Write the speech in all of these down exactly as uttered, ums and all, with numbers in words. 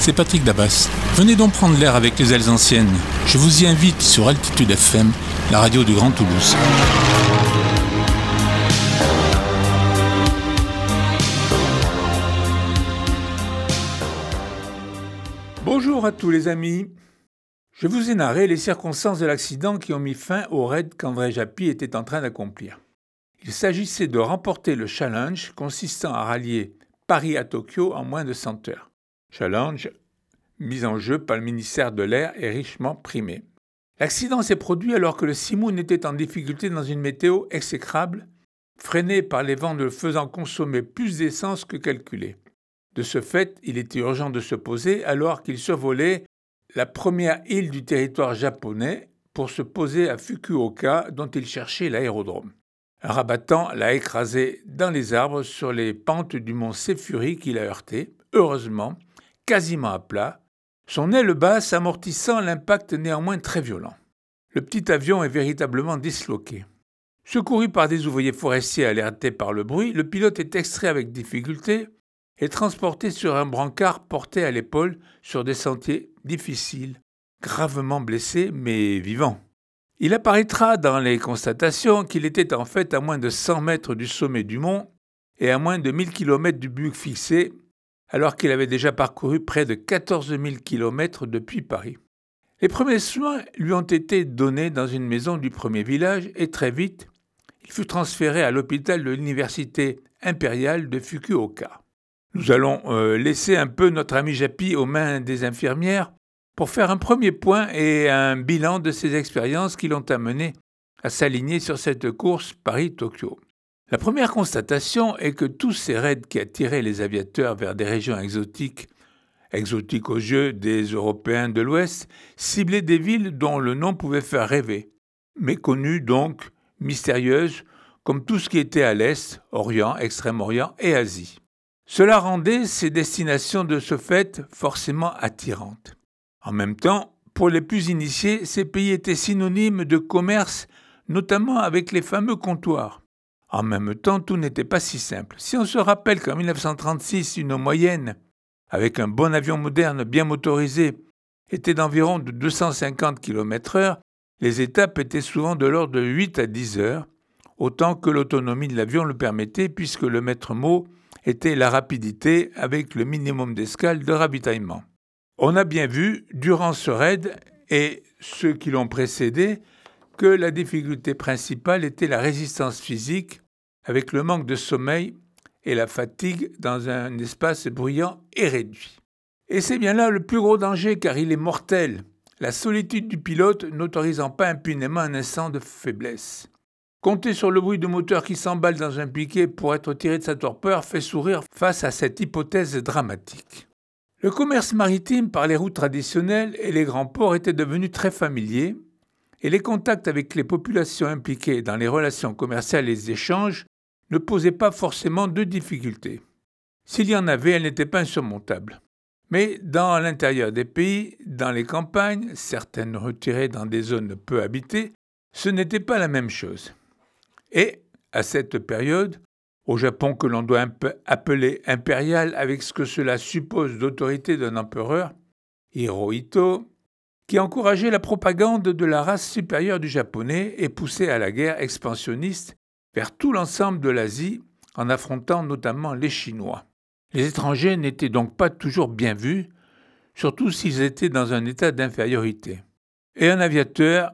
c'est Patrick Dabas. Venez donc prendre l'air avec les ailes anciennes. Je vous y invite sur Altitude F M, la radio du Grand Toulouse. Bonjour à tous les amis. Je vous ai narré les circonstances de l'accident qui ont mis fin au raid qu'André Japy était en train d'accomplir. Il s'agissait de remporter le challenge consistant à rallier Paris à Tokyo en moins de cent heures. Challenge mis en jeu par le ministère de l'Air et richement primé. L'accident s'est produit alors que le Simoun était en difficulté dans une météo exécrable, freiné par les vents le faisant consommer plus d'essence que calculé. De ce fait, il était urgent de se poser alors qu'il survolait la première île du territoire japonais pour se poser à Fukuoka dont il cherchait l'aérodrome. Un rabattant l'a écrasé dans les arbres sur les pentes du mont Séfuri qu'il a heurté, heureusement, quasiment à plat, son aile basse amortissant l'impact néanmoins très violent. Le petit avion est véritablement disloqué. Secouru par des ouvriers forestiers alertés par le bruit, le pilote est extrait avec difficulté et transporté sur un brancard porté à l'épaule sur des sentiers difficiles, gravement blessé mais vivant. Il apparaîtra dans les constatations qu'il était en fait à moins de cent mètres du sommet du mont et à moins de mille kilomètres du but fixé, alors qu'il avait déjà parcouru près de quatorze mille kilomètres depuis Paris. Les premiers soins lui ont été donnés dans une maison du premier village et très vite, il fut transféré à l'hôpital de l'université impériale de Fukuoka. Nous allons euh, laisser un peu notre ami Japy aux mains des infirmières pour faire un premier point et un bilan de ces expériences qui l'ont amené à s'aligner sur cette course Paris-Tokyo. La première constatation est que tous ces raids qui attiraient les aviateurs vers des régions exotiques, exotiques aux yeux des Européens de l'Ouest, ciblaient des villes dont le nom pouvait faire rêver, méconnues donc, mystérieuses, comme tout ce qui était à l'Est, Orient, Extrême-Orient et Asie. Cela rendait ces destinations de ce fait forcément attirantes. En même temps, pour les plus initiés, ces pays étaient synonymes de commerce, notamment avec les fameux comptoirs. En même temps, tout n'était pas si simple. Si on se rappelle qu'en dix-neuf cent trente-six, une moyenne, avec un bon avion moderne bien motorisé, était d'environ de deux cent cinquante kilomètres heure, les étapes étaient souvent de l'ordre de huit à dix heures, autant que l'autonomie de l'avion le permettait, puisque le maître mot était la rapidité avec le minimum d'escale de ravitaillement. On a bien vu, durant ce raid et ceux qui l'ont précédé, que la difficulté principale était la résistance physique avec le manque de sommeil et la fatigue dans un espace bruyant et réduit. Et c'est bien là le plus gros danger car il est mortel, la solitude du pilote n'autorisant pas impunément un instant de faiblesse. Compter sur le bruit du moteur qui s'emballe dans un piquet pour être tiré de sa torpeur fait sourire face à cette hypothèse dramatique. Le commerce maritime par les routes traditionnelles et les grands ports était devenu très familier et les contacts avec les populations impliquées dans les relations commerciales et les échanges ne posaient pas forcément de difficultés. S'il y en avait, elles n'étaient pas insurmontables. Mais dans l'intérieur des pays, dans les campagnes, certaines retirées dans des zones peu habitées, ce n'était pas la même chose. Et, à cette période, au Japon que l'on doit imp- appeler impérial avec ce que cela suppose d'autorité d'un empereur, Hirohito, qui encourageait la propagande de la race supérieure du japonais et poussait à la guerre expansionniste vers tout l'ensemble de l'Asie en affrontant notamment les Chinois. Les étrangers n'étaient donc pas toujours bien vus, surtout s'ils étaient dans un état d'infériorité. Et un aviateur,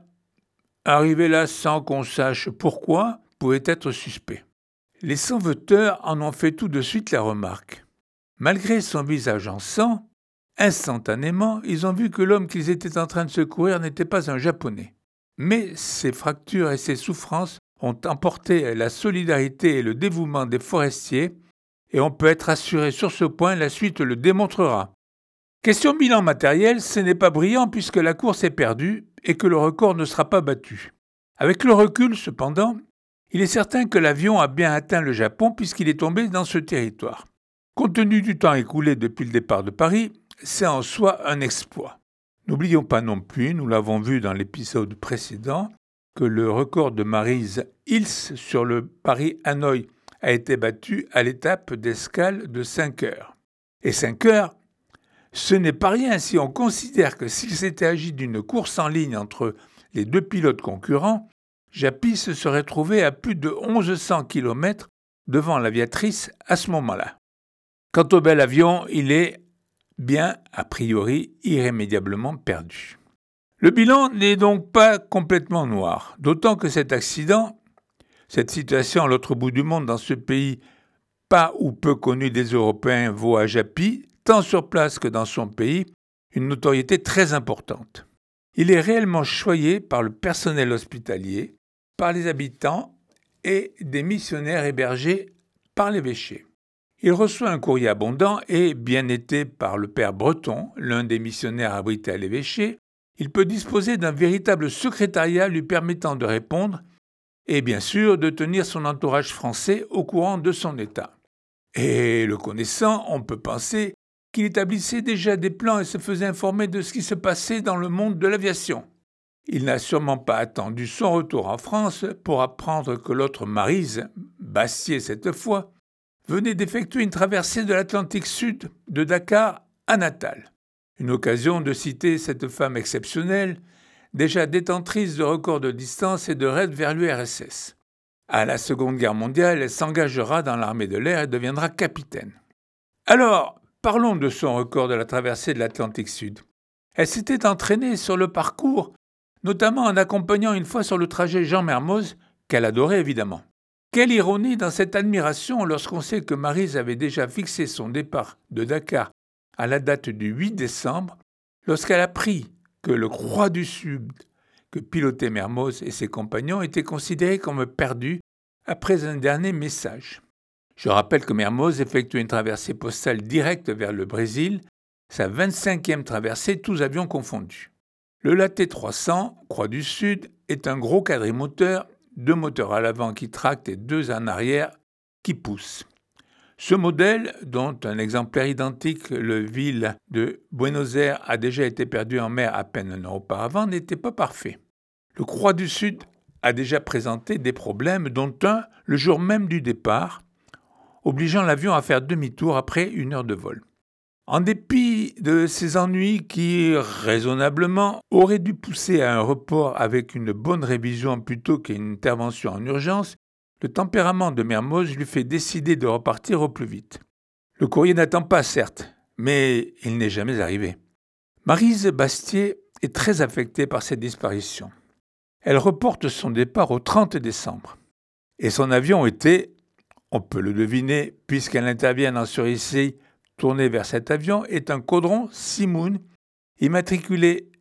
arrivé là sans qu'on sache pourquoi, pouvait être suspect. Les sauveteurs en ont fait tout de suite la remarque. Malgré son visage en sang, instantanément, ils ont vu que l'homme qu'ils étaient en train de secourir n'était pas un Japonais. Mais ses fractures et ses souffrances ont emporté la solidarité et le dévouement des forestiers, et on peut être assuré sur ce point, la suite le démontrera. Question bilan matériel, ce n'est pas brillant puisque la course est perdue et que le record ne sera pas battu. Avec le recul, cependant, il est certain que l'avion a bien atteint le Japon puisqu'il est tombé dans ce territoire. Compte tenu du temps écoulé depuis le départ de Paris, c'est en soi un exploit. N'oublions pas non plus, nous l'avons vu dans l'épisode précédent, que le record de Maryse Hills sur le Paris-Hanoï a été battu à l'étape d'escale de cinq heures. Et cinq heures, Ce n'est pas rien si on considère que s'il s'était agi d'une course en ligne entre les deux pilotes concurrents, Japy se serait trouvé à plus de mille cent kilomètres devant l'aviatrice à ce moment-là. Quant au bel avion, il est bien, a priori, irrémédiablement perdu. Le bilan n'est donc pas complètement noir, d'autant que cet accident, cette situation à l'autre bout du monde dans ce pays pas ou peu connu des Européens, vaut à Japy, tant sur place que dans son pays, une notoriété très importante. Il est réellement choyé par le personnel hospitalier, par les habitants et des missionnaires hébergés par l'évêché. Il reçoit un courrier abondant et, bien été par le père Breton, l'un des missionnaires abrités à l'évêché, il peut disposer d'un véritable secrétariat lui permettant de répondre et bien sûr de tenir son entourage français au courant de son état. Et le connaissant, on peut penser qu'il établissait déjà des plans et se faisait informer de ce qui se passait dans le monde de l'aviation. Il n'a sûrement pas attendu son retour en France pour apprendre que l'autre Maryse, Bastier cette fois, venait d'effectuer une traversée de l'Atlantique Sud de Dakar à Natal. Une occasion de citer cette femme exceptionnelle, déjà détentrice de records de distance et de raids vers l'U R S S. À la Seconde Guerre mondiale, elle s'engagera dans l'armée de l'air et deviendra capitaine. Alors, parlons de son record de la traversée de l'Atlantique Sud. Elle s'était entraînée sur le parcours, notamment en accompagnant une fois sur le trajet Jean Mermoz, qu'elle adorait évidemment. Quelle ironie dans cette admiration lorsqu'on sait que Maryse avait déjà fixé son départ de Dakar à la date du huit décembre, lorsqu'elle a appris que le Croix du Sud que pilotait Mermoz et ses compagnons était considéré comme perdu après un dernier message. Je rappelle que Mermoz effectuait une traversée postale directe vers le Brésil, sa vingt-cinquième traversée, tous avions confondus. Le Laté trois cents, Croix du Sud, est un gros quadrimoteur, deux moteurs à l'avant qui tractent et deux en arrière qui poussent. Ce modèle, dont un exemplaire identique, le Ville de Buenos Aires, a déjà été perdu en mer à peine un an auparavant, n'était pas parfait. Le Croix du Sud a déjà présenté des problèmes, dont un le jour même du départ, obligeant l'avion à faire demi-tour après une heure de vol. En dépit de ces ennuis qui, raisonnablement, auraient dû pousser à un report avec une bonne révision plutôt qu'à une intervention en urgence, le tempérament de Mermoz lui fait décider de repartir au plus vite. Le courrier n'attend pas, certes, mais il n'est jamais arrivé. Maryse Bastier est très affectée par cette disparition. Elle reporte son départ au trente décembre. Et son avion était, on peut le deviner, puisqu'elle intervient en suressai tourné vers cet avion, est un Caudron Simoun immatriculé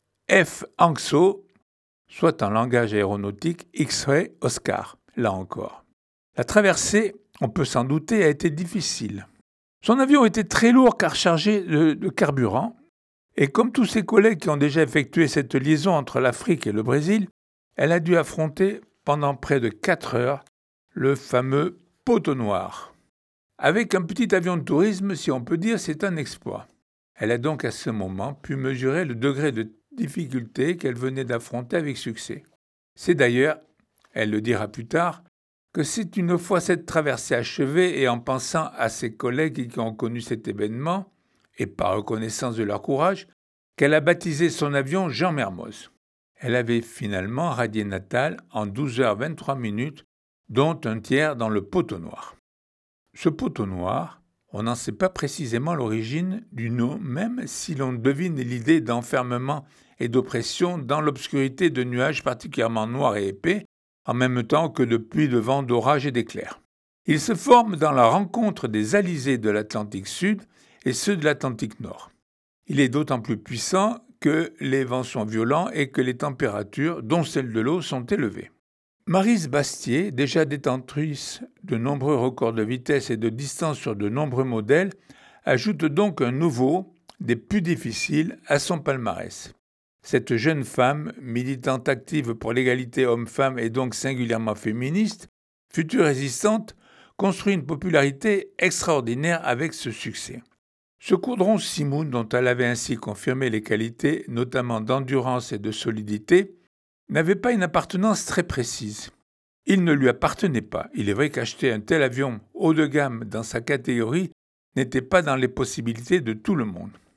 F Anxo, soit en langage aéronautique X-Ray Oscar. Là encore. La traversée, on peut s'en douter, a été difficile. Son avion était très lourd car chargé de, de carburant, et comme tous ses collègues qui ont déjà effectué cette liaison entre l'Afrique et le Brésil, elle a dû affronter pendant près de quatre heures le fameux poteau noir. Avec un petit avion de tourisme, si on peut dire, c'est un exploit. Elle a donc à ce moment pu mesurer le degré de difficulté qu'elle venait d'affronter avec succès. C'est d'ailleurs, elle le dira plus tard, que c'est une fois cette traversée achevée et en pensant à ses collègues qui ont connu cet événement, et par reconnaissance de leur courage, qu'elle a baptisé son avion Jean Mermoz. Elle avait finalement radié Natal en douze heures vingt-trois minutes, dont un tiers dans le poteau noir. Ce poteau noir, on n'en sait pas précisément l'origine du nom, même si l'on devine l'idée d'enfermement et d'oppression dans l'obscurité de nuages particulièrement noirs et épais, en même temps que de pluies de vent, d'orage et d'éclairs. Il se forme dans la rencontre des alizés de l'Atlantique Sud et ceux de l'Atlantique Nord. Il est d'autant plus puissant que les vents sont violents et que les températures, dont celles de l'eau, sont élevées. Maryse Bastier, déjà détentrice de nombreux records de vitesse et de distance sur de nombreux modèles, ajoute donc un nouveau, des plus difficiles, à son palmarès. Cette jeune femme, militante active pour l'égalité homme-femme et donc singulièrement féministe, future résistante, construit une popularité extraordinaire avec ce succès. Ce Caudron Simoun, dont elle avait ainsi confirmé les qualités, notamment d'endurance et de solidité, n'avait pas une appartenance très précise. Il ne lui appartenait pas. Il est vrai qu'acheter un tel avion haut de gamme dans sa catégorie n'était pas dans les possibilités de tout le monde.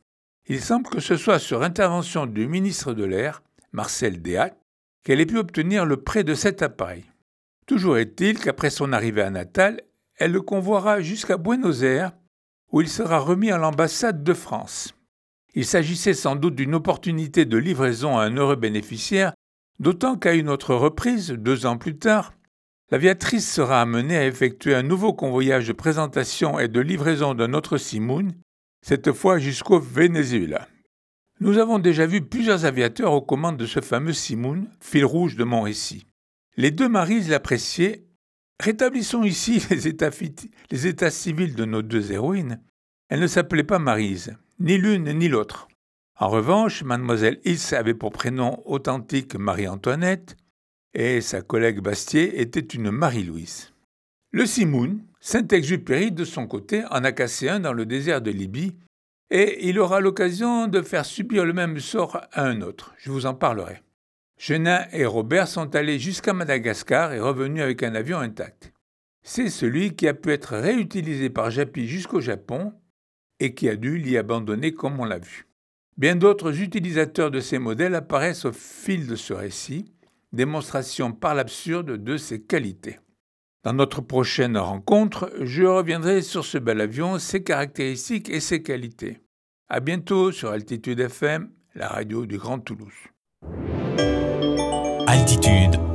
Il semble que ce soit sur intervention du ministre de l'Air, Marcel Déat, qu'elle ait pu obtenir le prêt de cet appareil. Toujours est-il qu'après son arrivée à Natal, elle le convoiera jusqu'à Buenos Aires, où il sera remis à l'ambassade de France. Il s'agissait sans doute d'une opportunité de livraison à un heureux bénéficiaire, d'autant qu'à une autre reprise, deux ans plus tard, l'aviatrice sera amenée à effectuer un nouveau convoyage de présentation et de livraison d'un autre Simoun, cette fois jusqu'au Venezuela. Nous avons déjà vu plusieurs aviateurs aux commandes de ce fameux Simoun, fil rouge de mon récit. Les deux Marises l'appréciaient. Rétablissons ici les états, fit- les états civils de nos deux héroïnes. Elles ne s'appelaient pas Maryse, ni l'une ni l'autre. En revanche, mademoiselle Is avait pour prénom authentique Marie-Antoinette et sa collègue Bastier était une Marie-Louise. Le Simoun, Saint-Exupéry de son côté, en a cassé un dans le désert de Libye et il aura l'occasion de faire subir le même sort à un autre. Je vous en parlerai. Genin et Robert sont allés jusqu'à Madagascar et revenus avec un avion intact. C'est celui qui a pu être réutilisé par Japy jusqu'au Japon et qui a dû l'y abandonner comme on l'a vu. Bien d'autres utilisateurs de ces modèles apparaissent au fil de ce récit, démonstration par l'absurde de ses qualités. Dans notre prochaine rencontre, je reviendrai sur ce bel avion, ses caractéristiques et ses qualités. À bientôt sur Altitude F M, la radio du Grand Toulouse. Altitude